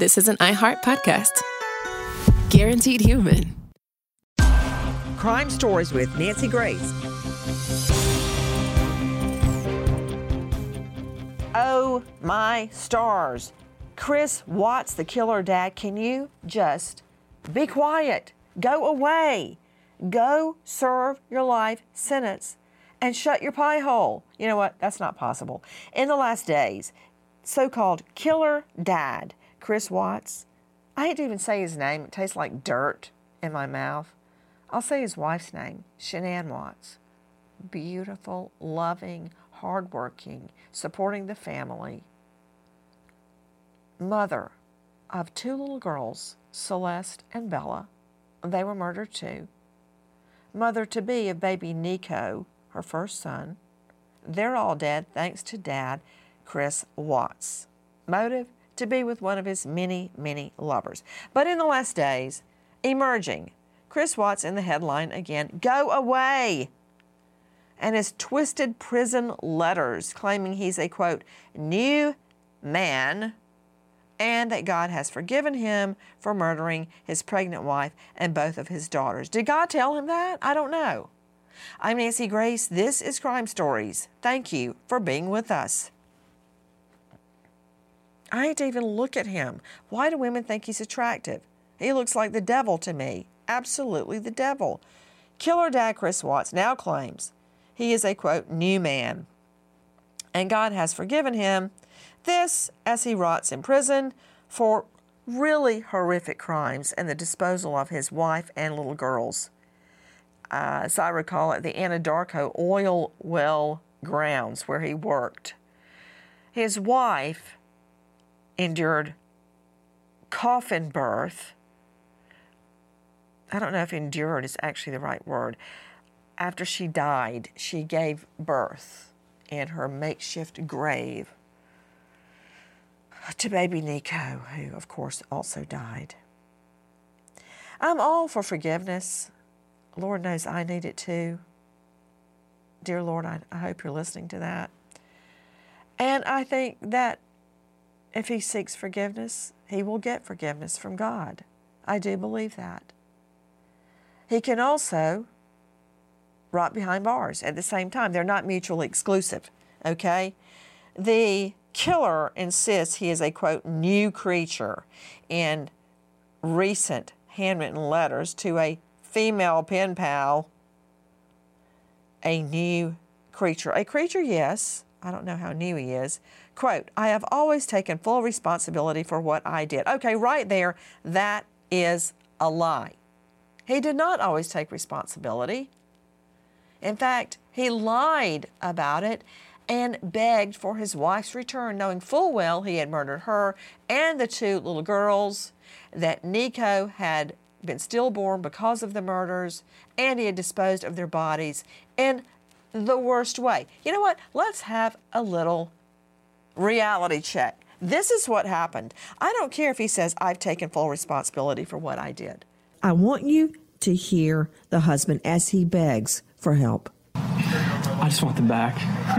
this is an iHeart podcast. Guaranteed human. Crime Stories with Nancy Grace. Oh my stars. Chris Watts, the killer dad, can you just be quiet? Go away. Go serve your life sentence and shut your pie hole. You know what? That's not possible. In the last days, so-called killer dad, Chris Watts, I hate to even say his name. It tastes like dirt in my mouth. I'll say his wife's name, Shanann Watts. Beautiful, loving, hardworking, supporting the family. Mother of two little girls, Celeste and Bella. They were murdered too. Mother-to-be of baby Nico, her first son. They're all dead thanks to Dad, Chris Watts. Motive? To be with one of his many, many lovers. But in the last days, emerging, Chris Watts in the headline again, go away! And his twisted prison letters claiming he's a, quote, new man, and that God has forgiven him for murdering his pregnant wife and both of his daughters. Did God tell him that? I don't know. I'm Nancy Grace. This is Crime Stories. Thank you for being with us. I hate to even look at him. Why do women think he's attractive? He looks like the devil to me. Absolutely the devil. Killer dad Chris Watts now claims he is a, quote, new man. And God has forgiven him. This as he rots in prison for really horrific crimes and the disposal of his wife and little girls. As I recall, at the Anadarko oil well grounds where he worked. His wife endured coffin birth. I don't know if endured is actually the right word. After she died, she gave birth in her makeshift grave to baby Nico, who, of course, also died. I'm all for forgiveness. Lord knows I need it too. Dear Lord, I hope you're listening to that. And I think that if he seeks forgiveness, he will get forgiveness from God. I do believe that. He can also rot behind bars at the same time. They're not mutually exclusive, okay? The killer insists he is a, quote, new creature in recent handwritten letters to a female pen pal. A new creature. A creature, yes. I don't know how new he is. Quote, I have always taken full responsibility for what I did. Okay, right there, that is a lie. He did not always take responsibility. In fact, he lied about it and begged for his wife's return, knowing full well he had murdered her and the two little girls, that Nico had been stillborn because of the murders, and he had disposed of their bodies in the worst way. You know what? Let's have a little reality check. This is what happened. I don't care if he says, I've taken full responsibility for what I did. I want you to hear the husband as he begs for help. I just want them back.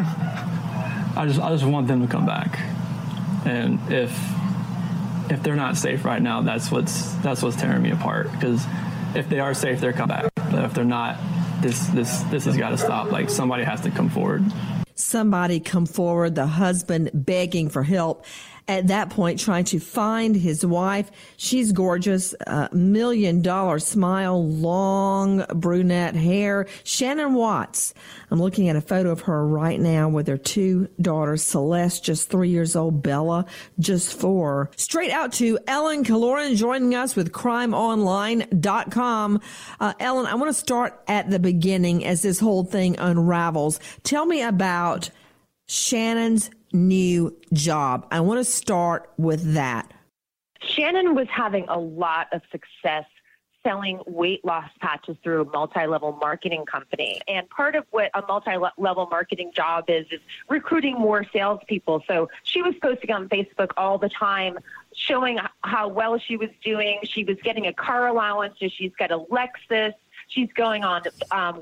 I just want them to come back. And if they're not safe right now, that's what's tearing me apart. Because if they are safe, they're come back. But if they're not, this has got to stop. Like, somebody has to come forward. Somebody come forward, the husband begging for help. At that point, trying to find his wife. She's gorgeous, $1 million smile, long brunette hair. Shanann Watts. I'm looking at a photo of her right now with her two daughters, Celeste, just 3 years old, Bella, just 4. Straight out to Ellen Kaloran joining us with crimeonline.com. Ellen, I want to start at the beginning as this whole thing unravels. Tell me about Shannon's new job. I want to start with that. Shanann was having a lot of success selling weight loss patches through a multi-level marketing company. And part of what a multi-level marketing job is recruiting more salespeople. So she was posting on Facebook all the time, showing how well she was doing. She was getting a car allowance, so she's got a Lexus. She's going on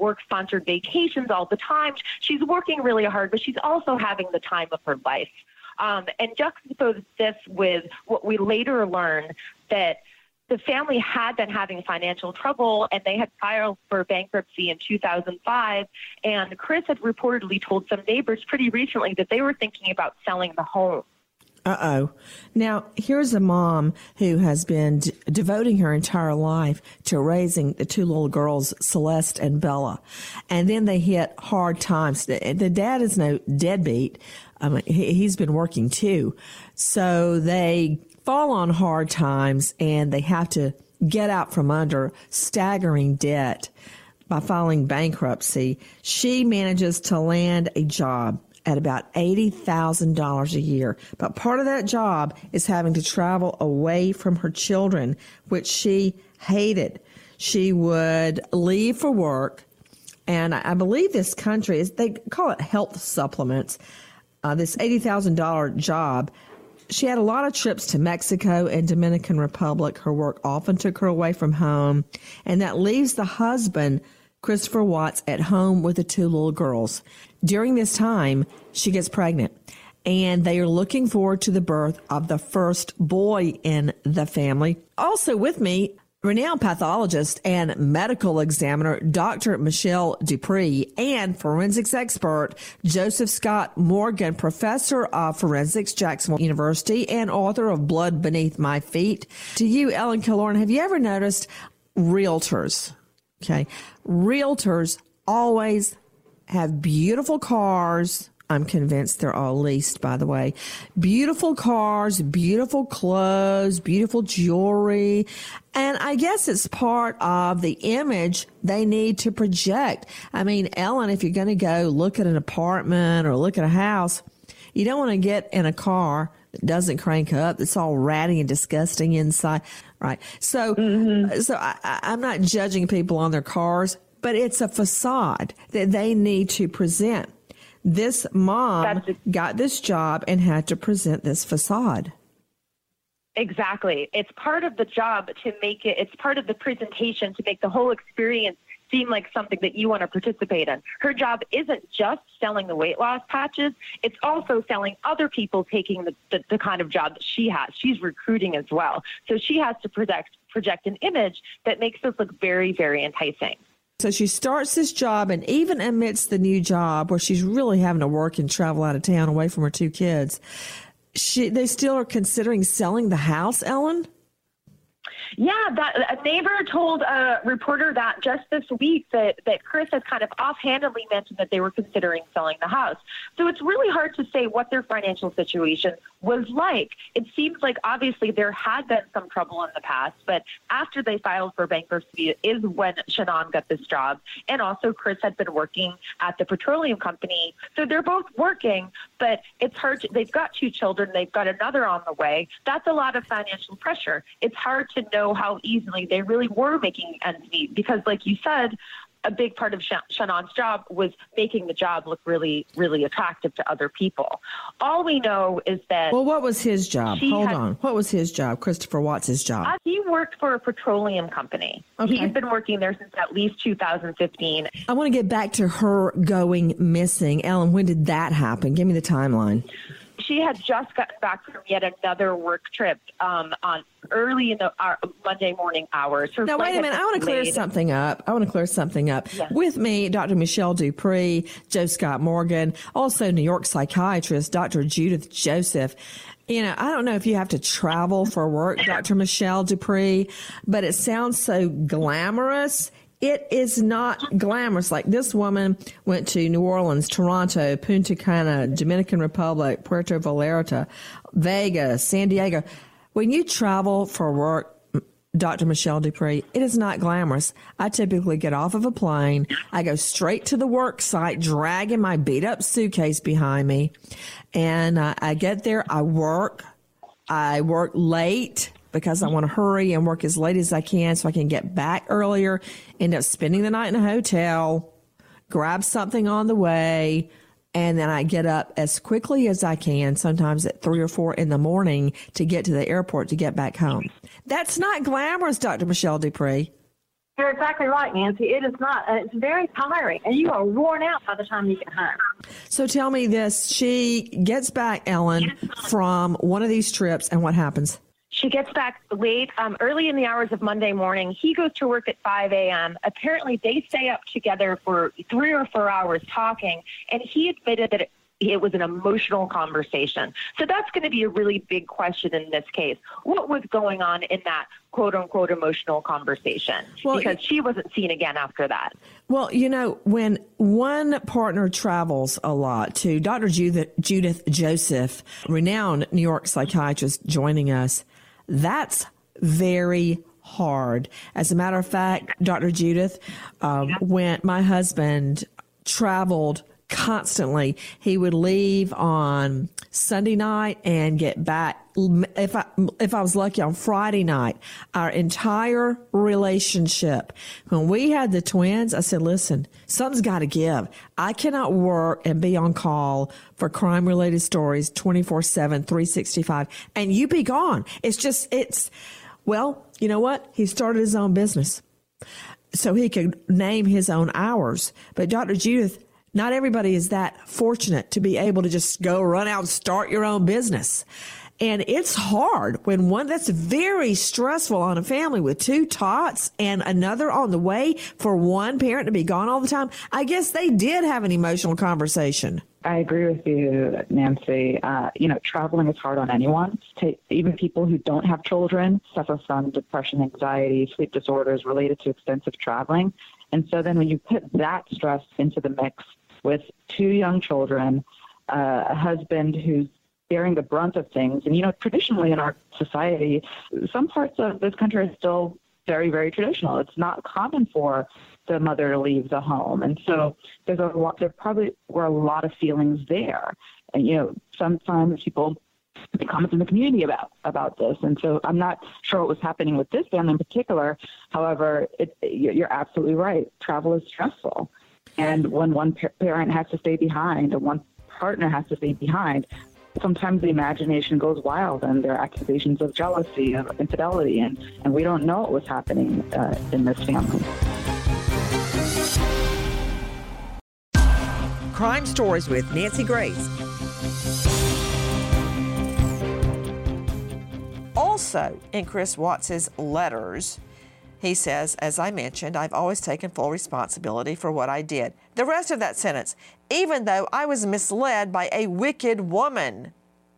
work-sponsored vacations all the time. She's working really hard, but she's also having the time of her life. And juxtapose this with what we later learned, that the family had been having financial trouble and they had filed for bankruptcy in 2005. And Chris had reportedly told some neighbors pretty recently that they were thinking about selling the home. Uh-oh. Now, here's a mom who has been devoting her entire life to raising the two little girls, Celeste and Bella. And then they hit hard times. The dad is no deadbeat. He's been working too. So they fall on hard times and they have to get out from under staggering debt by filing bankruptcy. She manages to land a job at about $80,000 a year. But part of that job is having to travel away from her children, which she hated. She would leave for work, and I believe this country, they call it health supplements, this $80,000 job. She had a lot of trips to Mexico and Dominican Republic. Her work often took her away from home, and that leaves the husband, Christopher Watts, at home with the two little girls. During this time, she gets pregnant, and they are looking forward to the birth of the first boy in the family. Also with me, renowned pathologist and medical examiner, Dr. Michelle Dupree, and forensics expert, Joseph Scott Morgan, professor of forensics, Jacksonville University, and author of Blood Beneath My Feet. To you, Ellen Killorn, have you ever noticed realtors? Okay. Realtors always have beautiful cars. I'm convinced they're all leased, by the way. Beautiful cars, beautiful clothes, beautiful jewelry. And I guess it's part of the image they need to project. I mean, Ellen, if you're going to go look at an apartment or look at a house, you don't want to get in a car that doesn't crank up. It's all ratty and disgusting inside. Right. So, I'm not judging people on their cars, but it's a facade that they need to present. This mom got this job and had to present this facade. Exactly. It's part of the job to make it, it's part of the presentation to make the whole experience seem like something that you want to participate in. Her job isn't just selling the weight loss patches. It's also selling other people taking the kind of job that she has. She's recruiting as well. So she has to project an image that makes this look very, very enticing. So she starts this job, and even amidst the new job where she's really having to work and travel out of town away from her two kids, they still are considering selling the house, Ellen? Yeah, a neighbor told a reporter that just this week that Chris has kind of offhandedly mentioned that they were considering selling the house. So it's really hard to say what their financial situation was like. It seems like obviously there had been some trouble in the past, but after they filed for bankruptcy is when Shannon got this job. And also Chris had been working at the petroleum company. So they're both working, but it's hard. They've got two children. They've got another on the way. That's a lot of financial pressure. It's hard to know how easily they really were making ends meet because, like you said, a big part of Shannon's job was making the job look really, really attractive to other people. All we know is that... Well, what was his job? Hold on. What was his job, Christopher Watts' job? He worked for a petroleum company. Okay. He's been working there since at least 2015. I want to get back to her going missing. Ellen, when did that happen? Give me the timeline. She had just gotten back from yet another work trip on early in the Monday morning hours. Now, wait a minute. I want to clear something up. Yes. With me, Dr. Michelle Dupree, Joe Scott Morgan, also New York psychiatrist, Dr. Judith Joseph. You know, I don't know if you have to travel for work, Dr. Michelle Dupree, but it sounds so glamorous. It is not glamorous. Like this woman went to New Orleans, Toronto, Punta Cana, Dominican Republic, Puerto Vallarta, Vegas, San Diego. When you travel for work, Dr. Michelle Dupree, it is not glamorous. I typically get off of a plane. I go straight to the work site, dragging my beat up suitcase behind me. And I get there. I work late, because I want to hurry and work as late as I can so I can get back earlier, end up spending the night in a hotel, grab something on the way, and then I get up as quickly as I can, sometimes at 3 or 4 in the morning, to get to the airport to get back home. That's not glamorous, Dr. Michelle Dupree. You're exactly right, Nancy. It is not. It's very tiring, and you are worn out by the time you get home. So tell me this. She gets back, Ellen, from one of these trips, and what happens? She gets back late, early in the hours of Monday morning. He goes to work at 5 a.m. Apparently, they stay up together for 3 or 4 hours talking, and he admitted that it was an emotional conversation. So that's going to be a really big question in this case. What was going on in that quote-unquote emotional conversation? Well, because she wasn't seen again after that. Well, you know, when one partner travels a lot, to Dr. Judith Joseph, renowned New York psychiatrist joining us, that's very hard. As a matter of fact, Dr. Judith, when my husband traveled constantly, he would leave on Sunday night and get back, if I was lucky, on Friday night. Our entire relationship, when we had the twins, I said, listen, something's got to give. I cannot work and be on call for crime-related stories 24/7, 365, and you be gone. Well, you know what? He started his own business so he could name his own hours. But Dr. Judith, not everybody is that fortunate to be able to just go run out and start your own business. And it's hard when that's very stressful on a family with 2 tots and another on the way for one parent to be gone all the time. I guess they did have an emotional conversation. I agree with you, Nancy. Traveling is hard on anyone. Even people who don't have children suffer from depression, anxiety, sleep disorders related to extensive traveling. And so then when you put that stress into the mix with 2 young children, a husband who's bearing the brunt of things. And, traditionally in our society, some parts of this country are still very, very traditional. It's not common for the mother to leave the home. And so there probably were a lot of feelings there. And, sometimes people make comments in the community about this. And so I'm not sure what was happening with this family in particular. However, you're absolutely right. Travel is stressful. And when one parent has to stay behind and one partner has to stay behind, sometimes the imagination goes wild and there are accusations of jealousy, of infidelity, and we don't know what was happening in this family. Crime Stories with Nancy Grace. Also, in Chris Watts' letters, he says, as I mentioned, I've always taken full responsibility for what I did. The rest of that sentence, even though I was misled by a wicked woman.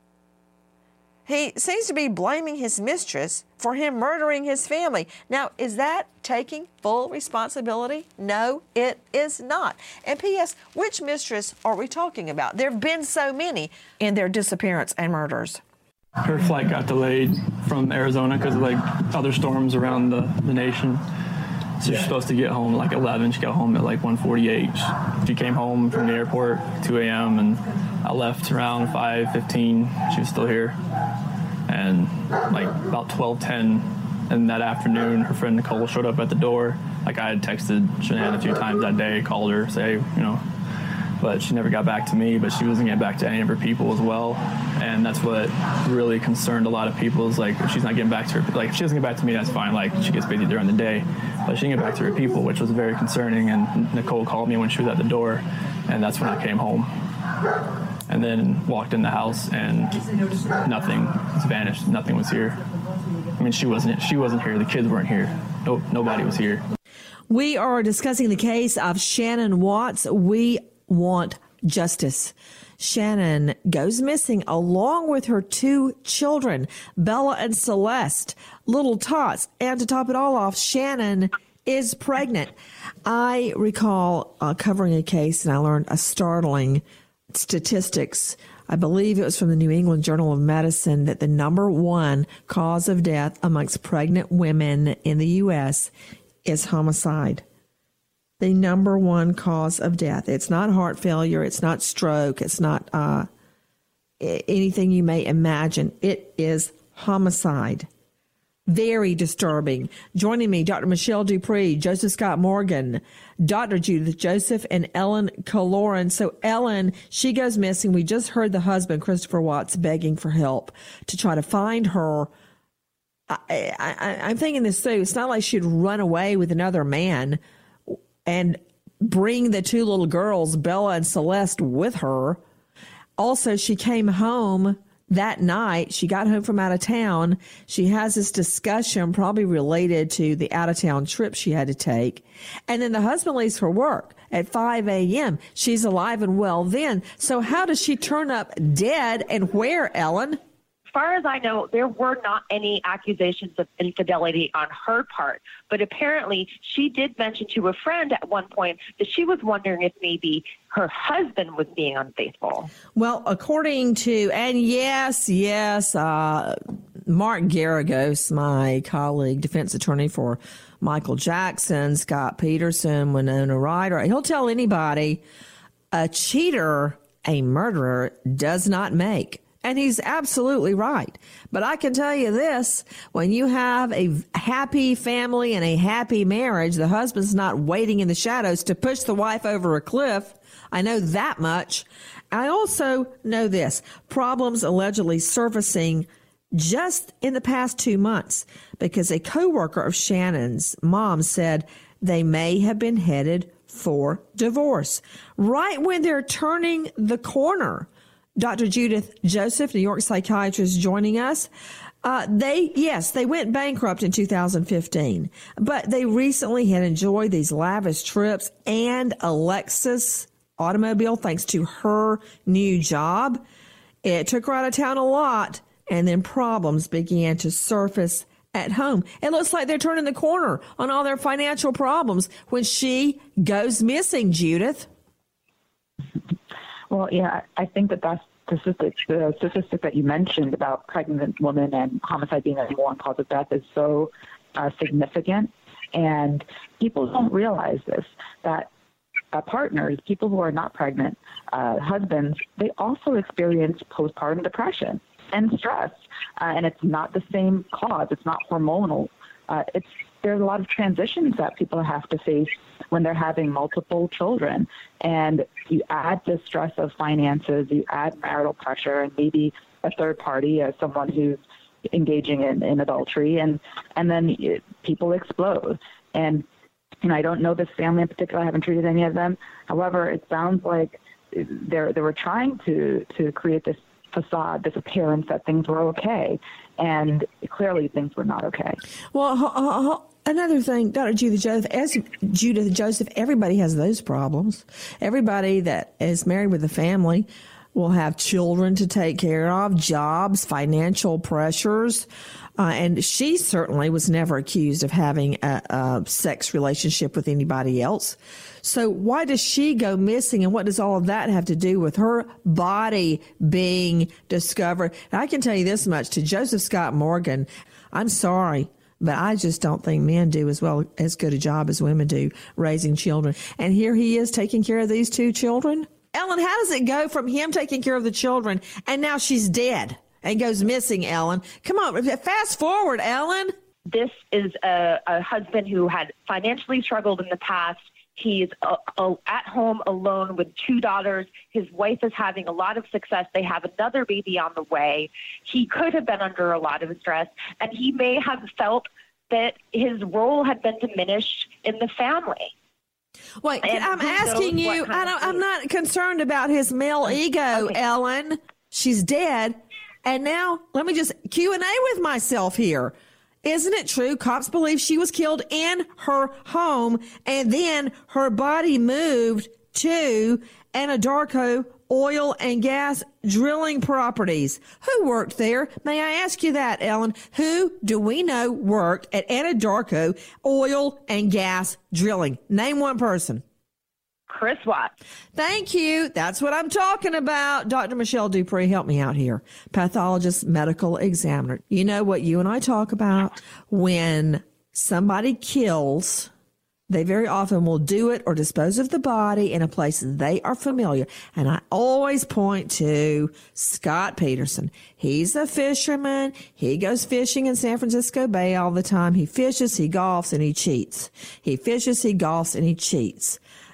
He seems to be blaming his mistress for him murdering his family. Now, is that taking full responsibility? No, it is not. And P.S., which mistress are we talking about? There have been so many in their disappearance and murders. Her flight got delayed from Arizona because of other storms around the nation. So she's supposed to get home at 11. She got home at 1:48. She came home from the airport at 2 a.m. and I left around 5:15. She was still here. And about 12:10 in that afternoon, her friend Nicole showed up at the door. I had texted Shanann a few times that day, called her, say, but she never got back to me, but she wasn't getting back to any of her people as well. And that's what really concerned a lot of people is if she's not getting back to her, if she doesn't get back to me, that's fine. She gets busy during the day, but she didn't get back to her people, which was very concerning. And Nicole called me when she was at the door, and that's when I came home. And then walked in the house and nothing was vanished. Nothing was here. I mean, she wasn't here. The kids weren't here. Nobody was here. We are discussing the case of Shanann Watts. We want justice. Shanann goes missing along with her 2 children, Bella and Celeste, little tots. And to top it all off, Shanann is pregnant. I recall covering a case and I learned a startling statistics. I believe it was from the New England Journal of Medicine that the number 1 cause of death amongst pregnant women in the U.S. is homicide. The number 1 cause of death. It's not heart failure. It's not stroke. It's not anything you may imagine. It is homicide. Very disturbing. Joining me, Dr. Michelle Dupree, Joseph Scott Morgan, Dr. Judith Joseph, and Ellen Kaloran. So Ellen, she goes missing. We just heard the husband, Christopher Watts, begging for help to try to find her. I'm thinking this too. It's not like she'd run away with another man and bring the two little girls, Bella and Celeste, with her. Also, she came home that night. She got home from out of town. She has this discussion probably related to the out-of-town trip she had to take. And then the husband leaves for work at 5 a.m. She's alive and well then. So how does she turn up dead and where, Ellen? As far as I know, there were not any accusations of infidelity on her part. But apparently, she did mention to a friend at one point that she was wondering if maybe her husband was being unfaithful. Well, according to, and yes, Mark Garagos, my colleague, defense attorney for Michael Jackson, Scott Peterson, Winona Ryder, he'll tell anybody a cheater, a murderer, does not make. And he's absolutely right. But I can tell you this, when you have a happy family and a happy marriage, the husband's not waiting in the shadows to push the wife over a cliff. I know that much. I also know this, problems allegedly surfacing just in the past 2 months because a coworker of Shannon's mom said they may have been headed for divorce. Right when they're turning the corner. Dr. Judith Joseph, New York psychiatrist, joining us. They went bankrupt in 2015, but they recently had enjoyed these lavish trips and a Lexus automobile thanks to her new job. It took her out of town a lot, and then problems began to surface at home. It looks like they're turning the corner on all their financial problems when she goes missing, Judith. Well, yeah, I think that's the statistic that you mentioned about pregnant women and homicide being the number one cause of death is so significant. And people don't realize this, that partners, people who are not pregnant, husbands, they also experience postpartum depression and stress. And it's not the same cause. It's not hormonal. There's a lot of transitions that people have to face when they're having multiple children. And you add the stress of finances, you add marital pressure, and maybe a third party as someone who's engaging in adultery, and then people explode. And I don't know this family in particular. I haven't treated any of them. However, it sounds like they were trying to create this facade, this appearance that things were okay, and clearly things were not okay. Well, another thing, Dr. Judith Joseph, everybody has those problems. Everybody that is married with a family will have children to take care of, jobs, financial pressures. And she certainly was never accused of having a sex relationship with anybody else. So why does she go missing, and what does all of that have to do with her body being discovered? And I can tell you this much, to Joseph Scott Morgan, I'm sorry, but I just don't think men do as good a job as women do raising children. And here he is taking care of these two children. Ellen, how does it go from him taking care of the children and now she's dead and goes missing, Ellen? Come on, fast forward, Ellen. This is a husband who had financially struggled in the past. He's at home alone with two daughters. His wife is having a lot of success. They have another baby on the way. He could have been under a lot of stress, and he may have felt that his role had been diminished in the family. Wait, I'm asking you, I'm not concerned about his male ego, okay. Ellen. She's dead. And now let me just Q&A with myself here. Isn't it true? Cops believe she was killed in her home and then her body moved to Anadarko oil and gas drilling properties. Who worked there? May I ask you that, Ellen? Who do we know worked at Anadarko oil and gas drilling? Name one person. Chris Watts. Thank you. That's what I'm talking about. Dr. Michelle Dupree, help me out here. Pathologist, medical examiner. You know what you and I talk about? When somebody kills, they very often will do it or dispose of the body in a place they are familiar. And I always point to Scott Peterson. He's a fisherman. He goes fishing in San Francisco Bay all the time. He fishes, he golfs, and he cheats. He fishes, he golfs, and he cheats.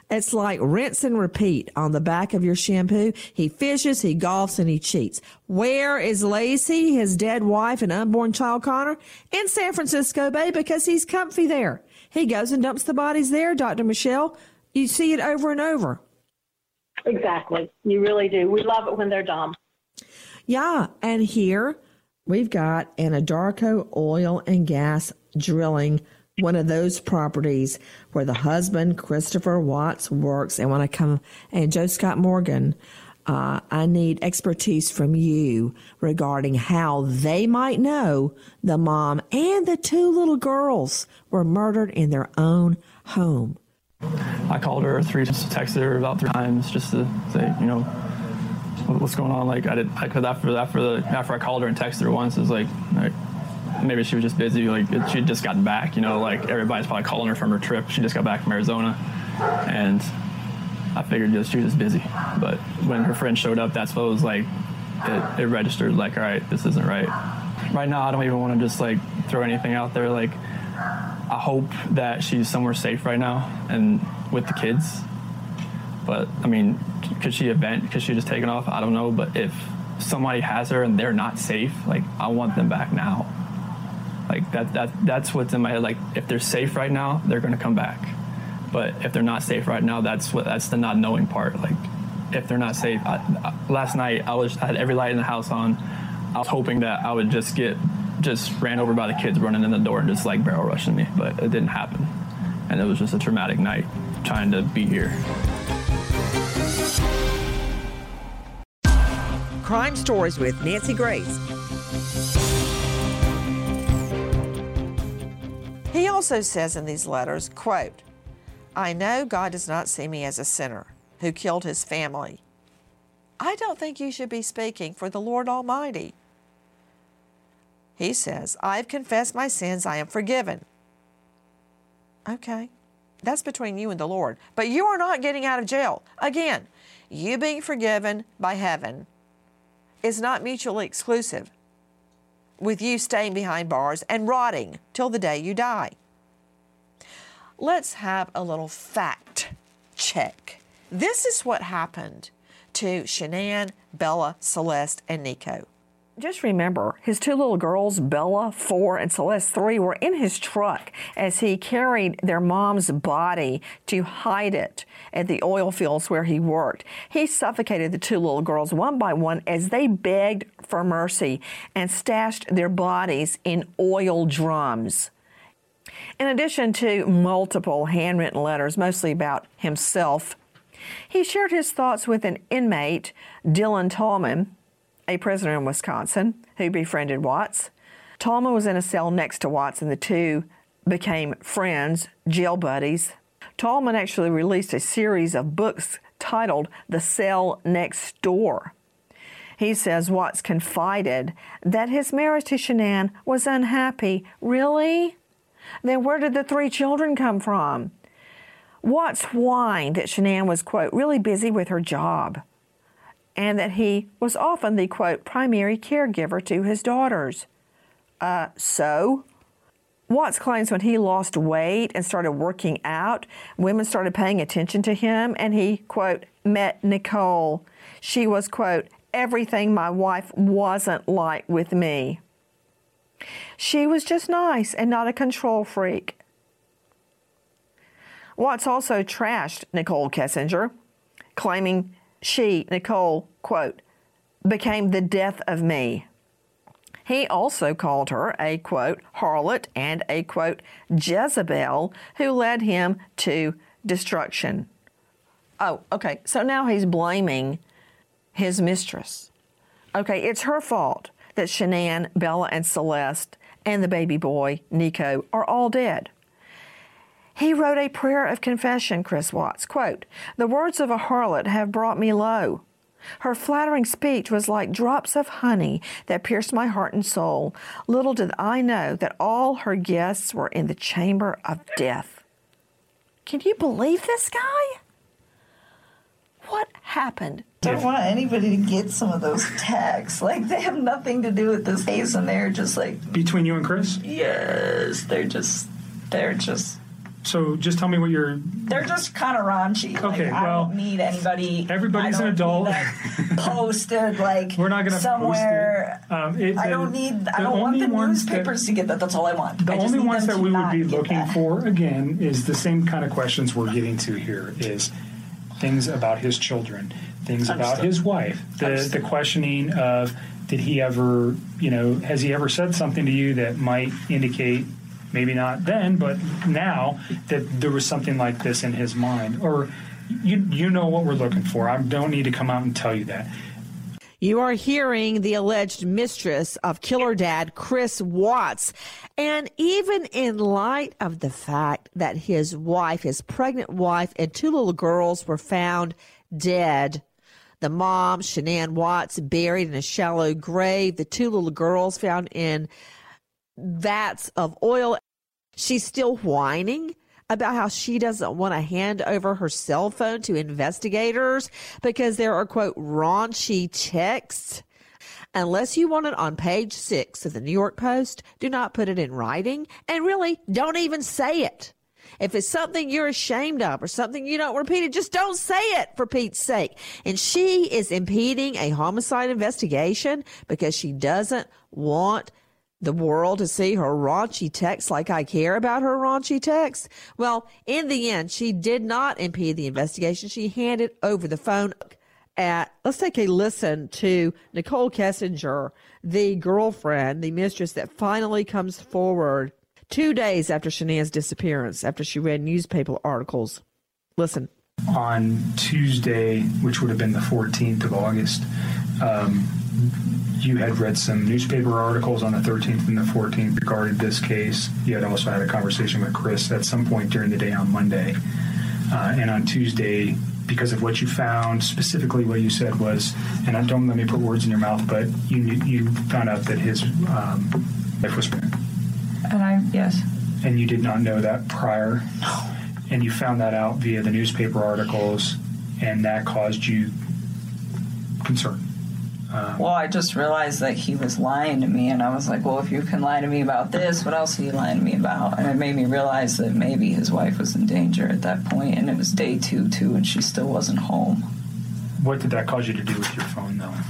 It's like rinse and repeat on the back of your shampoo. He fishes, he golfs, and he cheats. Where is Lacey, his dead wife and unborn child Connor? In San Francisco Bay, because he's comfy there. He goes and dumps the bodies there, Dr. Michelle. You see it over and over. Exactly. You really do. We love it when they're dumb. Yeah, and here we've got Anadarko Oil and Gas Drilling, one of those properties where the husband, Christopher Watts, works. And when I come, and Joe Scott Morgan, I need expertise from you regarding how they might know the mom and the two little girls were murdered in their own home. I called her texted her about 3 times just to say, you know, what's going on. Like because after I called her and texted her once, it was like maybe she was just busy. Like she had just gotten back, you know, like everybody's probably calling her from her trip. She just got back from Arizona, and I figured she was just busy. But when her friend showed up, that's what it was like. It registered like, all right, this isn't right. Right now, I don't even want to just like throw anything out there. Like I hope that she's somewhere safe right now and with the kids. But I mean, could she just taken off? I don't know. But if somebody has her and they're not safe, like I want them back now. Like that's what's in my head. Like if they're safe right now, they're gonna come back. But if they're not safe right now, that's the not knowing part. Like if they're not safe, last night I had every light in the house on. I was hoping that I would just ran over by the kids running in the door and just like barrel rushing me, but it didn't happen. And it was just a traumatic night trying to be here. Crime Stories with Nancy Grace. He also says in these letters, quote, I know God does not see me as a sinner who killed his family. I don't think you should be speaking for the Lord Almighty. He says, I've confessed my sins, I am forgiven. Okay, that's between you and the Lord. But you are not getting out of jail. Again, you being forgiven by heaven is not mutually exclusive with you staying behind bars and rotting till the day you die. Let's have a little fact check. This is what happened to Shanann, Bella, Celeste, and Nico. Just remember, his two little girls, Bella, 4, and Celeste, 3, were in his truck as he carried their mom's body to hide it at the oil fields where he worked. He suffocated the two little girls one by one as they begged for mercy and stashed their bodies in oil drums. In addition to multiple handwritten letters, mostly about himself, he shared his thoughts with an inmate, Dylan Tallman, a prisoner in Wisconsin, who befriended Watts. Tallman was in a cell next to Watts, and the two became friends, jail buddies. Tallman actually released a series of books titled The Cell Next Door. He says Watts confided that his marriage to Shanann was unhappy. Really? Then where did the 3 children come from? Watts whined that Shanann was, quote, really busy with her job, and that he was often the, quote, primary caregiver to his daughters. So? Watts claims when he lost weight and started working out, women started paying attention to him, and he, quote, met Nicole. She was, quote, everything my wife wasn't like with me. She was just nice and not a control freak. Watts also trashed Nicole Kessinger, claiming she, Nicole, quote, became the death of me. He also called her a, quote, harlot and a, quote, Jezebel who led him to destruction. Oh, okay, so now he's blaming his mistress. Okay, it's her fault that Shanann, Bella, and Celeste and the baby boy, Nico, are all dead. He wrote a prayer of confession, Chris Watts, quote, the words of a harlot have brought me low. Her flattering speech was like drops of honey that pierced my heart and soul. Little did I know that all her guests were in the chamber of death. Can you believe this guy? What happened? I don't want anybody to get some of those texts. Like, they have nothing to do with this case, and they're just like... Between you and Chris? Yes, they're just So just tell me what They're just kind of raunchy. Okay, I don't need anybody. Everybody's an adult. Posted we're not going to somewhere. Post it. I don't want the newspapers to get that. That's all I want. The only ones that we would be looking that. for, again, is the same kind of questions we're getting to here, is things about his children, things about his wife, the questioning of, did he ever, has he ever said something to you that might indicate, maybe not then, but now, that there was something like this in his mind? Or you know what we're looking for. I don't need to come out and tell you that. You are hearing the alleged mistress of killer dad, Chris Watts. And even in light of the fact that his wife, his pregnant wife, and 2 little girls were found dead, the mom, Shanann Watts, buried in a shallow grave, the 2 little girls found in vats of oil. She's still whining about how she doesn't want to hand over her cell phone to investigators because there are, quote, raunchy texts. Unless you want it on page 6 of the New York Post, do not put it in writing, and really don't even say it. If it's something you're ashamed of or something you don't repeat it, just don't say it, for Pete's sake. And she is impeding a homicide investigation because she doesn't want the world to see her raunchy texts like I care about her raunchy texts. Well, in the end, she did not impede the investigation. She handed over the phone. Let's take a listen to Nicole Kessinger, the girlfriend, the mistress that finally comes forward 2 days after Shanann's disappearance, after she read newspaper articles. Listen. On Tuesday, which would have been the 14th of August, you had read some newspaper articles on the 13th and the 14th regarding this case. You had also had a conversation with Chris at some point during the day on Monday. And on Tuesday, because of what you found, specifically what you said was, and don't let me put words in your mouth, but you found out that his wife was pregnant. Yes. And you did not know that prior? No. And you found that out via the newspaper articles, and that caused you concern. Well, I just realized that he was lying to me, and I was like, well, if you can lie to me about this, what else are you lying to me about? And it made me realize that maybe his wife was in danger at that point, and it was day 2, too, and she still wasn't home. What did that cause you to do with your phone, though?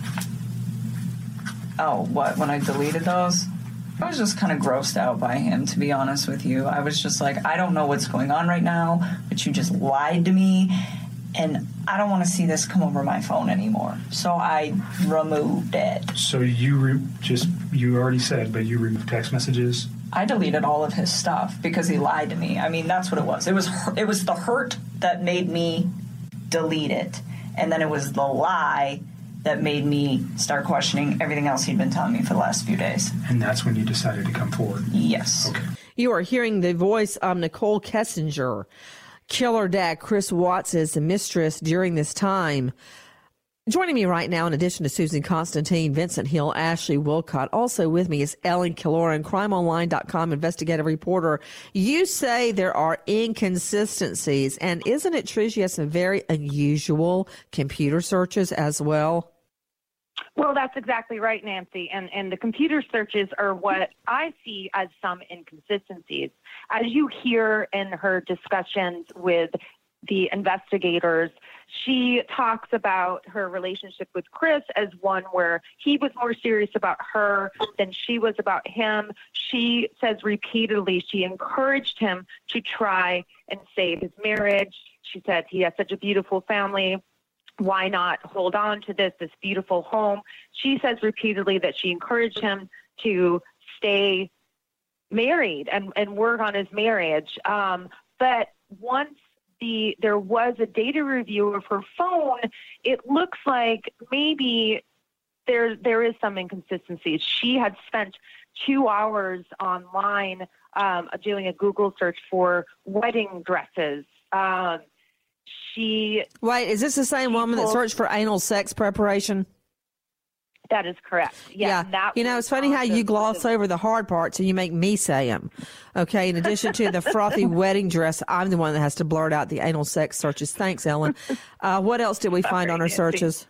Oh, what? When I deleted those? I was just kind of grossed out by him, to be honest with you. I was just like, I don't know what's going on right now, but you just lied to me, and I don't want to see this come over my phone anymore. So I removed it. So you already said, but you removed text messages? I deleted all of his stuff because he lied to me. I mean, that's what it was. It was the hurt that made me delete it, and then it was the lie that made me start questioning everything else he'd been telling me for the last few days. And that's when you decided to come forward? Yes. Okay. You are hearing the voice of Nicole Kessinger, killer dad Chris Watts' mistress during this time. Joining me right now, in addition to Susan Constantine, Vincent Hill, Ashley Wilcott, also with me is Ellen Killoran, crimeonline.com investigative reporter. You say there are inconsistencies, and isn't it true she has some very unusual computer searches as well? Well, that's exactly right, Nancy. And the computer searches are what I see as some inconsistencies. As you hear in her discussions with the investigators, she talks about her relationship with Chris as one where he was more serious about her than she was about him. She says repeatedly she encouraged him to try and save his marriage. She said he has such a beautiful family. Why not hold on to this beautiful home? She says repeatedly that she encouraged him to stay married and work on his marriage. But once there was a data review of her phone, it looks like maybe there is some inconsistencies. She had spent 2 hours online doing a Google search for wedding dresses. Wait, is this the same woman that searched for anal sex preparation? That is correct. Yeah. It's funny how you gloss over the hard parts and you make me say them. Okay. In addition to the frothy wedding dress, I'm the one that has to blurt out the anal sex searches. Thanks, Ellen. What else did we find on her searches?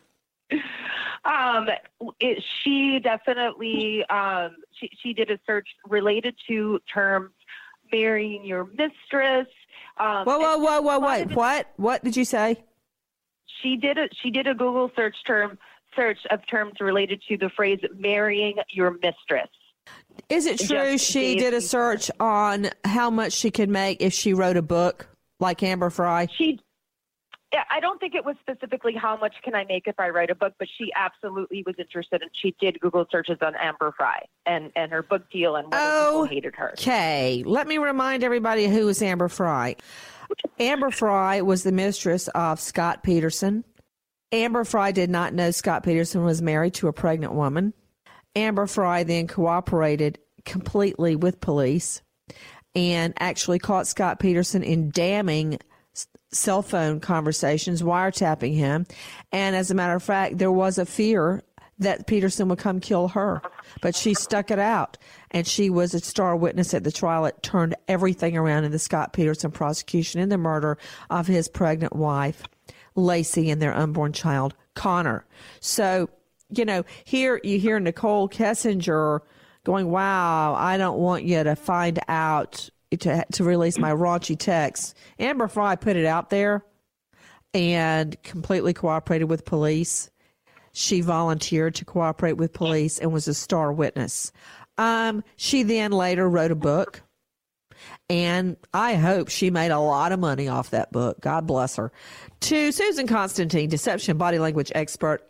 She definitely, she did a search related to terms marrying your mistress. Whoa. What did you say? She did a Google search of terms related to the phrase "marrying your mistress." Is it true she did a search on how much she could make if she wrote a book like Amber Frey? I don't think it was specifically how much can I make if I write a book, but she absolutely was interested, and she did Google searches on Amber Frey and her book deal and whether people hated her. Okay, let me remind everybody who is Amber Frey. Amber Frey was the mistress of Scott Peterson. Amber Frey did not know Scott Peterson was married to a pregnant woman. Amber Frey then cooperated completely with police and actually caught Scott Peterson in damning cell phone conversations, wiretapping him. And as a matter of fact, there was a fear that Peterson would come kill her, but she stuck it out. And she was a star witness at the trial. It turned everything around in the Scott Peterson prosecution in the murder of his pregnant wife, Lacey, and their unborn child, Connor. So, here you hear Nicole Kessinger going, wow, I don't want you to find out to release my raunchy text. Amber Frey put it out there and completely cooperated with police. She volunteered to cooperate with police and was a star witness. She then later wrote a book, and I hope she made a lot of money off that book. God bless her. To Susan Constantine, deception body language expert,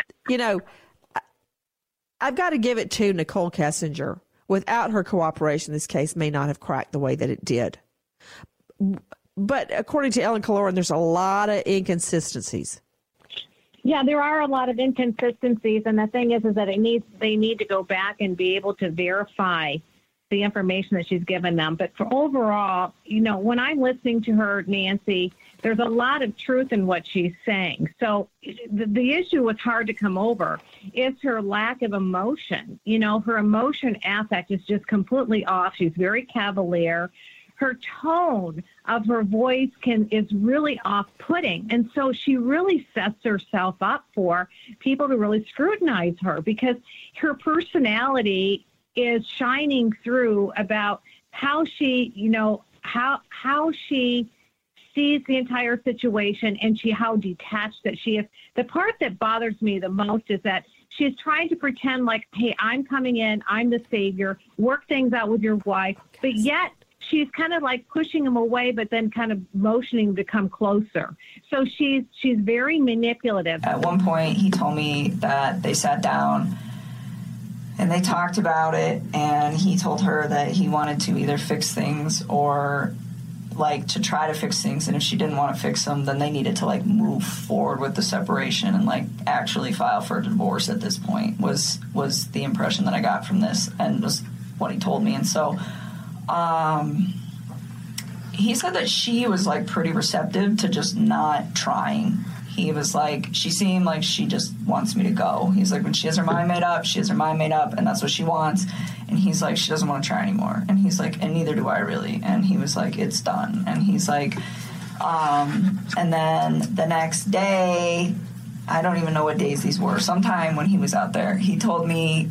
I've got to give it to Nicole Kessinger. Without her cooperation, this case may not have cracked the way that it did. But according to Ellen Kaloran, there's a lot of inconsistencies. Yeah, there are a lot of inconsistencies, and the thing is that they need to go back and be able to verify the information that she's given them. But for overall, when I'm listening to her, Nancy, there's a lot of truth in what she's saying. So the issue was hard to come over is her lack of emotion. Her emotion affect is just completely off. She's very cavalier. Her tone of her voice is really off-putting. And so she really sets herself up for people to really scrutinize her because her personality is shining through about how she, how she sees the entire situation and how detached that she is. The part that bothers me the most is that she's trying to pretend like, hey, I'm coming in, I'm the savior, work things out with your wife, but yet she's kind of like pushing him away, but then kind of motioning to come closer. So she's very manipulative. At one point, he told me that they sat down and they talked about it, and he told her that he wanted to either fix things or to try to fix things, and if she didn't want to fix them, then they needed to move forward with the separation and actually file for a divorce at this point was the impression that I got from this and was what he told me. And so he said that she was pretty receptive to just not trying. He was she seemed like she just wants me to go. He's when she has her mind made up, she has her mind made up, and that's what she wants. And he's she doesn't want to try anymore. And he's and neither do I really. And he was it's done. And he's and then the next day, I don't even know what days these were. Sometime when he was out there, he told me,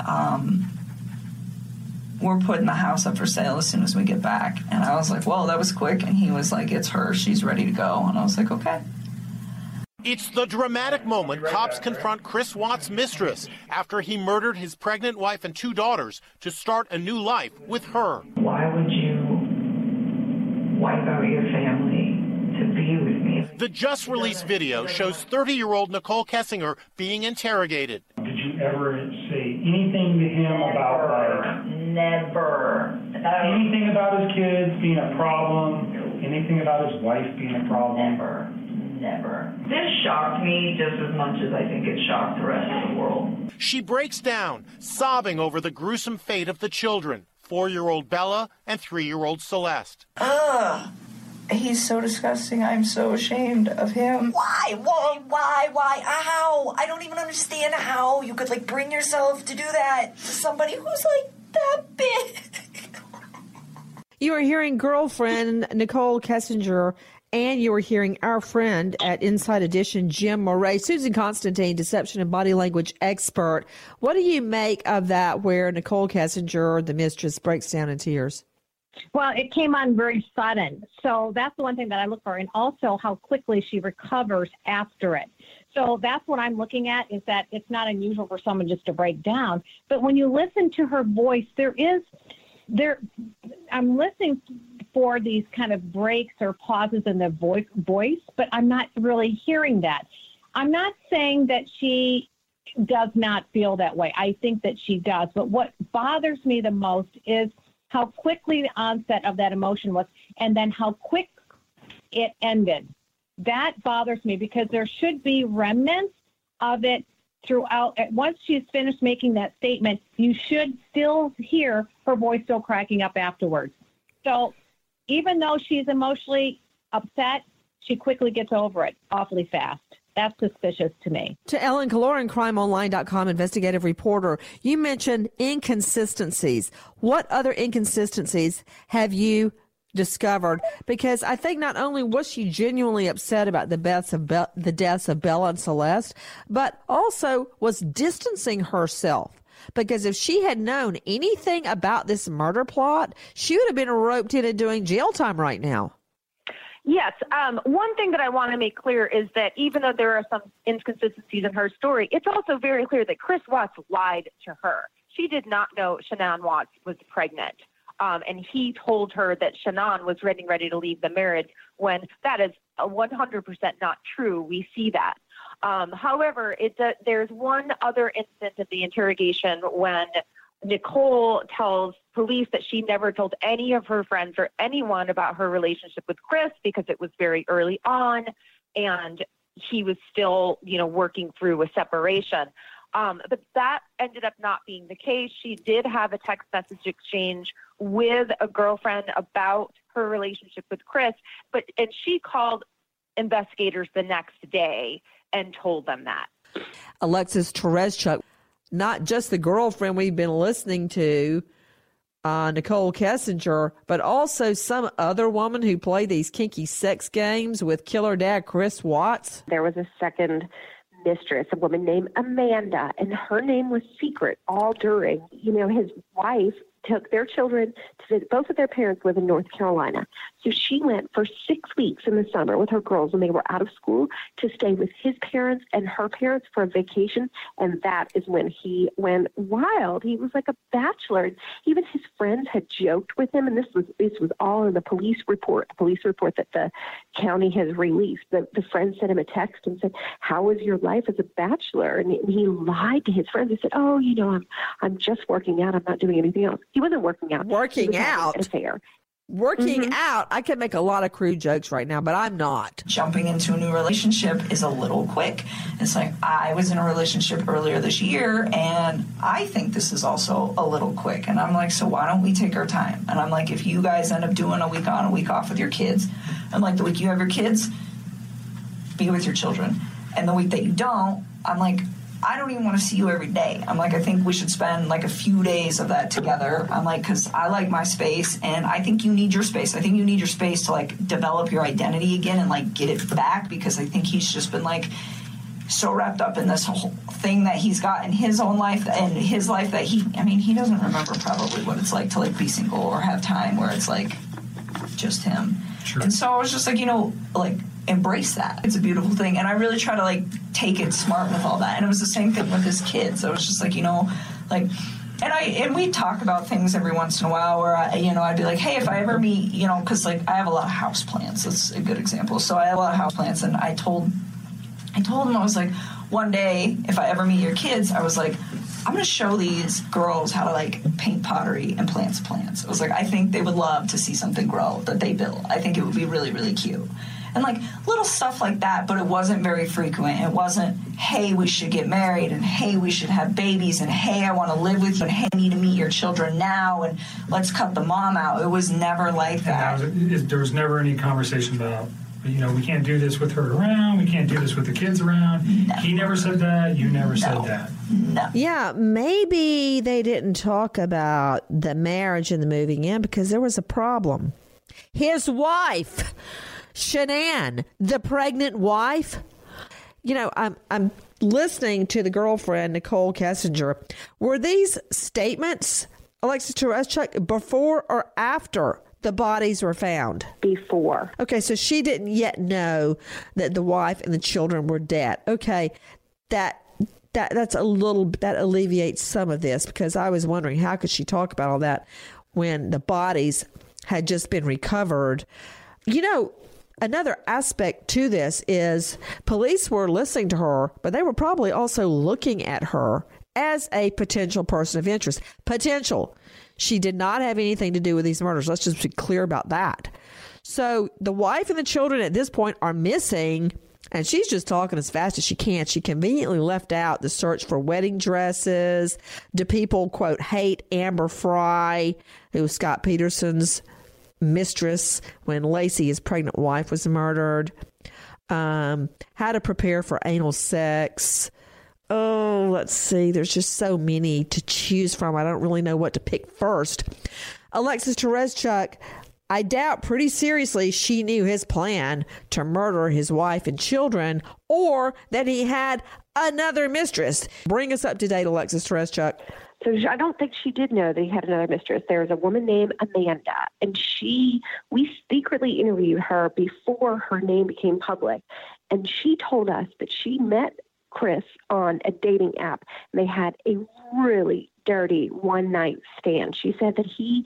we're putting the house up for sale as soon as we get back. And I was well, that was quick. And he was it's her. She's ready to go. And I was okay. It's the dramatic moment cops confront Chris Watts' mistress after he murdered his pregnant wife and 2 daughters to start a new life with her. Why would you wipe out your family to be with me? The just-released video shows 30-year-old Nicole Kessinger being interrogated. Did you ever say anything to him about Never. Anything about his kids being a problem? Anything about his wife being a problem? Never. This shocked me just as much as I think it shocked the rest of the world. She breaks down, sobbing over the gruesome fate of the children, 4-year-old Bella and 3-year-old Celeste. He's so disgusting. I'm so ashamed of him. Why? How? I don't even understand how you could bring yourself to do that to somebody who's that big. You are hearing girlfriend Nicole Kessinger, and you are hearing our friend at Inside Edition, Jim Moret. Susan Constantine, deception and body language expert. What do you make of that where Nicole Kessinger, the mistress, breaks down in tears? Well, it came on very sudden. So that's the one thing that I look for. And also how quickly she recovers after it. So that's what I'm looking at, is that it's not unusual for someone just to break down. But when you listen to her voice, I'm listening for these kind of breaks or pauses in the voice, but I'm not really hearing that. I'm not saying that she does not feel that way. I think that she does. But what bothers me the most is how quickly the onset of that emotion was, and then how quick it ended. That bothers me, because there should be remnants of it throughout. Once she's finished making that statement, you should still hear her voice still cracking up afterwards. So even though she's emotionally upset, she quickly gets over it awfully fast. That's suspicious to me. To Ellen Kaloran, crimeonline.com investigative reporter, you mentioned inconsistencies. What other inconsistencies have you discovered? Because I think not only was she genuinely upset about the deaths of Bella and Celeste, but also was distancing herself. Because if she had known anything about this murder plot, she would have been roped into doing jail time right now. Yes. One thing that I want to make clear is that even though there are some inconsistencies in her story, it's also very clear that Chris Watts lied to her. She did not know Shanann Watts was pregnant. And he told her that Shanann was ready to leave the marriage, when that is 100% not true. We see that. However, there's one other instance of the interrogation when Nicole tells police that she never told any of her friends or anyone about her relationship with Chris because it was very early on and he was still, working through a separation. But that ended up not being the case. She did have a text message exchange with a girlfriend about her relationship with Chris, and she called investigators the next day and told them that. Alexis Tereszcuk, not just the girlfriend we've been listening to, Nicole Kessinger, but also some other woman who played these kinky sex games with killer dad Chris Watts. There was a second mistress, a woman named Amanda, and her name was secret all during. His wife took their children to visit. Both of their parents live in North Carolina. So she went for 6 weeks in the summer with her girls when they were out of school to stay with his parents and her parents for a vacation. And that is when he went wild. He was like a bachelor. Even his friends had joked with him. And this was all in the police report that the county has released. The friend sent him a text and said, "How was your life as a bachelor?" And he lied to his friends. He said, "Oh, I'm just working out. I'm not doing anything else." He wasn't working out. Working out? An affair. Working out. I could make a lot of crude jokes right now, but I'm not. Jumping into a new relationship is a little quick. It's like, I was in a relationship earlier this year, and I think this is also a little quick. And I'm like, so why don't we take our time? And I'm like, if you guys end up doing a week on, a week off with your kids, I'm like, the week you have your kids, be with your children. And the week that you don't, I'm like, I don't even want to see you every day. I'm like, I think we should spend like a few days of that together. I'm like, because I like my space, and I think you need your space. I think you need your space to like develop your identity again and like get it back, because I think he's just been like so wrapped up in this whole thing that he's got in his own life and his life that he doesn't remember probably what it's like to like be single or have time where it's like just him. Sure. And so I was just like, like, embrace that. It's a beautiful thing. And I really try to like take it smart with all that. And it was the same thing with his kids. I was just like, and we talk about things every once in a while where I'd be like, hey, if I ever meet, because like I have a lot of house plants. That's a good example. So I have a lot of house plants, and I told him, I was like, one day if I ever meet your kids, I was like, I'm going to show these girls how to like paint pottery and plants. I was like, I think they would love to see something grow that they built. I think it would be really, really cute. And like little stuff like that, but it wasn't very frequent. It wasn't, hey, we should get married, and hey, we should have babies, and hey, I want to live with you, and hey, I need to meet your children now, and let's cut the mom out. It was never like that. There was never any conversation about, we can't do this with her around, we can't do this with the kids around. No. He never said that, you never said that. No. Yeah, maybe they didn't talk about the marriage and the moving in because there was a problem. His wife, Shanann, the pregnant wife. I'm listening to the girlfriend, Nicole Kessinger. Were these statements Alexis Tereszcuk, before or after the bodies were found? Before. Okay, so she didn't yet know that the wife and the children were dead. Okay, that's a little, that alleviates some of this, because I was wondering how could she talk about all that when the bodies had just been recovered. You know, another aspect to this is police were listening to her, but they were probably also looking at her as a potential person of interest. Potential. She did not have anything to do with these murders. Let's just be clear about that. So the wife and the children at this point are missing, and she's just talking as fast as she can. She conveniently left out the search for wedding dresses. Do people, quote, hate Amber Fry, who was Scott Peterson's mistress when Lacey, his pregnant wife, was murdered? How to prepare for anal sex. Oh, let's see. There's just so many to choose from. I don't really know what to pick first. Alexis Tereszcuk, I doubt pretty seriously she knew his plan to murder his wife and children, or that he had another mistress. Bring us up to date, Alexis Tereszcuk. So I don't think she did know that he had another mistress. There was a woman named Amanda, and we secretly interviewed her before her name became public. And she told us that she met Chris on a dating app, and they had a really dirty one-night stand. She said that he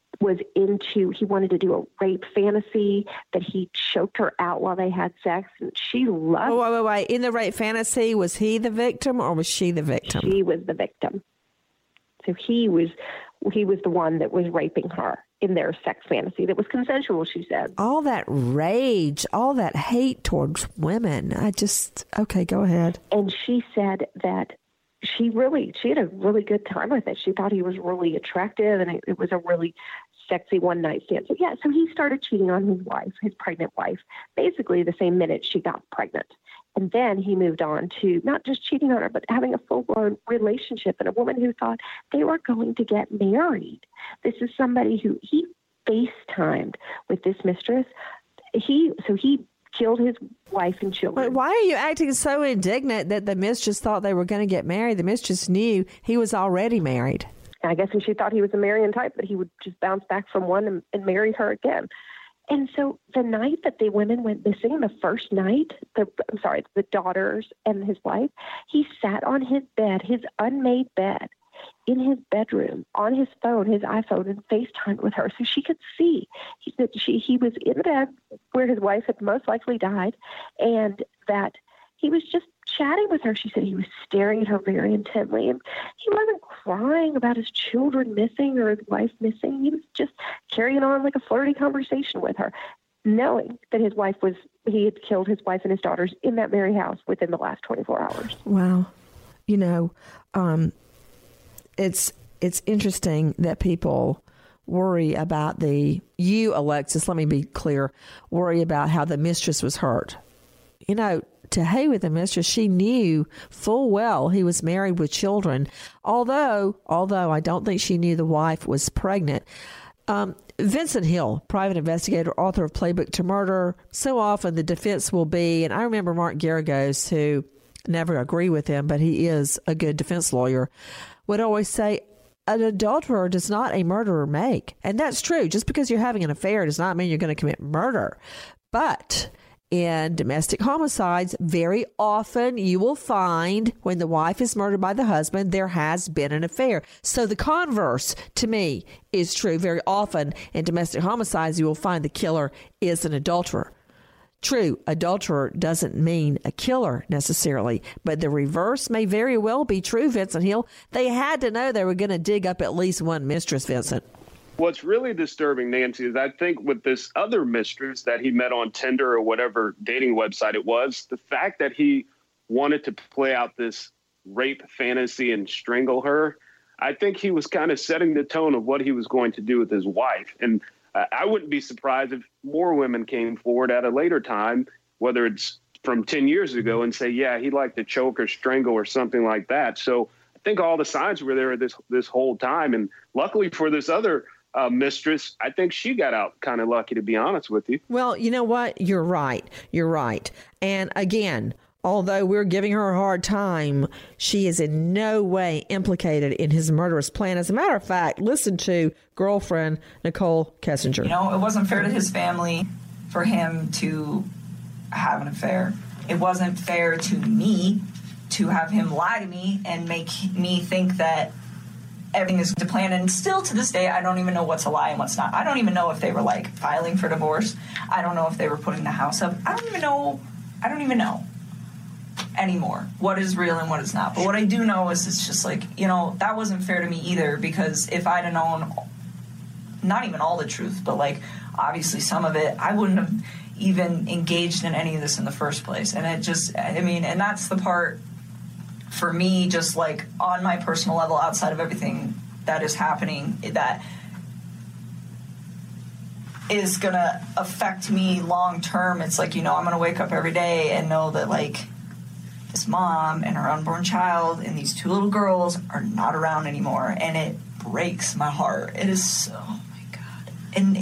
wanted to do a rape fantasy, that he choked her out while they had sex, and she loved it. Oh, wait. In the rape fantasy, was he the victim or was she the victim? She was the victim. So he was the one that was raping her in their sex fantasy that was consensual, she said. All that rage, all that hate towards women. Okay, go ahead. And she said that she had a really good time with it. She thought he was really attractive, and it was a really sexy one-night stand. So he started cheating on his wife, his pregnant wife, basically the same minute she got pregnant. And then he moved on to not just cheating on her, but having a full-blown relationship, and a woman who thought they were going to get married. This is somebody who he FaceTimed with this mistress. He killed his wife and children. But why are you acting so indignant that the mistress thought they were going to get married? The mistress knew he was already married. I guess she thought he was a Marion type, but he would just bounce back from one and marry her again. And so the night that the women went missing, the first night, the daughters and his wife, he sat on his bed, his unmade bed, in his bedroom, on his phone, his iPhone, and FaceTimed with her so she could see. He said he was in the bed where his wife had most likely died, and that he was just chatting with her. She said he was staring at her very intently, and he wasn't crying about his children missing or his wife missing. He was just carrying on like a flirty conversation with her, knowing that he had killed his wife and his daughters in that very house within the last 24 hours. Wow. You know, it's interesting that people worry about you, Alexis, let me be clear, worry about how the mistress was hurt. You know, to hate with the mistress, she knew full well he was married with children. Although I don't think she knew the wife was pregnant. Vincent Hill, private investigator, author of Playbook to Murder. So often the defense will be, and I remember Mark Garagos, who never agree with him, but he is a good defense lawyer, would always say, an adulterer does not a murderer make. And that's true. Just because you're having an affair does not mean you're going to commit murder. But in domestic homicides, very often you will find when the wife is murdered by the husband, there has been an affair. So the converse, to me, is true. Very often in domestic homicides, you will find the killer is an adulterer. True, adulterer doesn't mean a killer necessarily, but the reverse may very well be true, Vincent Hill. They had to know they were going to dig up at least one mistress, Vincent. What's really disturbing, Nancy, is I think with this other mistress that he met on Tinder or whatever dating website it was, the fact that he wanted to play out this rape fantasy and strangle her, I think he was kind of setting the tone of what he was going to do with his wife. And I wouldn't be surprised if more women came forward at a later time, whether it's from 10 years ago, and say, yeah, he'd like to choke or strangle or something like that. So I think all the signs were there this whole time. And luckily for this other mistress, I think she got out kind of lucky, to be honest with you. Well, you know what? You're right. And again, Although we're giving her a hard time, she is in no way implicated in his murderous plan. As a matter of fact, listen to girlfriend Nicole Kessinger. You know, it wasn't fair to his family for him to have an affair. It wasn't fair to me to have him lie to me and make me think that everything is to plan. And still to this day, I don't even know what's a lie and what's not. I don't even know if they were like filing for divorce. I don't know if they were putting the house up. I don't even know anymore what is real and what is not. But what I do know is it's just like, you know, that wasn't fair to me either, because if I'd have known not even all the truth, but like obviously some of it, I wouldn't have even engaged in any of this in the first place. And it just, I mean, and that's the part for me, just like on my personal level, outside of everything that is happening, that is going to affect me long term. It's like, you know, I'm going to wake up every day and know that like this mom and her unborn child and these two little girls are not around anymore. And it breaks my heart. It is so, oh my God. And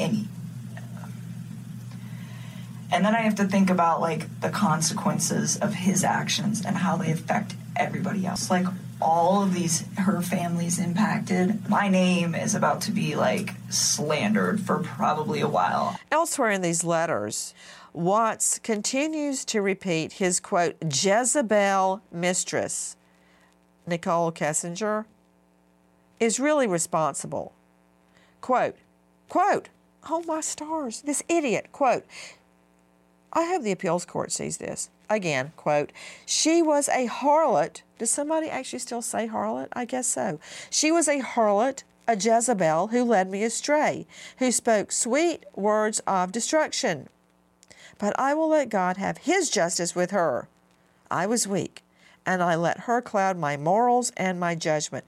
then I have to think about like the consequences of his actions and how they affect everybody else. Like all of these, her family's impacted. My name is about to be like slandered for probably a while. Elsewhere in these letters, Watts continues to repeat his, quote, Jezebel mistress, Nicole Kessinger, is really responsible. Quote, oh my stars, this idiot, quote, I hope the appeals court sees this. Again, quote, she was a harlot. Does somebody actually still say harlot? I guess so. She was a harlot, a Jezebel who led me astray, who spoke sweet words of destruction. But I will let God have his justice with her. I was weak, and I let her cloud my morals and my judgment.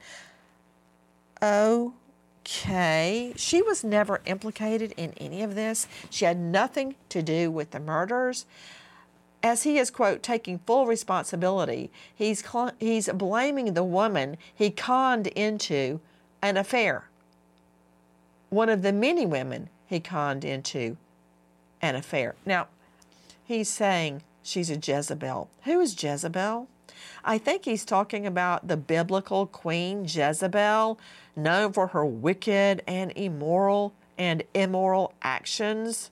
Okay. She was never implicated in any of this. She had nothing to do with the murders. As he is, quote, taking full responsibility, he's blaming the woman he conned into an affair. One of the many women he conned into an affair. Now, he's saying she's a Jezebel. Who is Jezebel? I think he's talking about the biblical queen Jezebel, known for her wicked and immoral actions.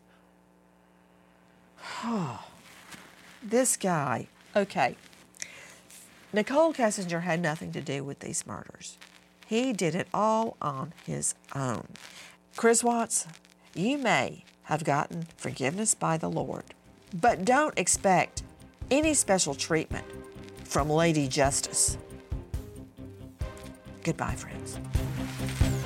This guy. Okay. Nicole Kessinger had nothing to do with these murders. He did it all on his own. Chris Watts, you may have gotten forgiveness by the Lord, but don't expect any special treatment from Lady Justice. Goodbye, friends.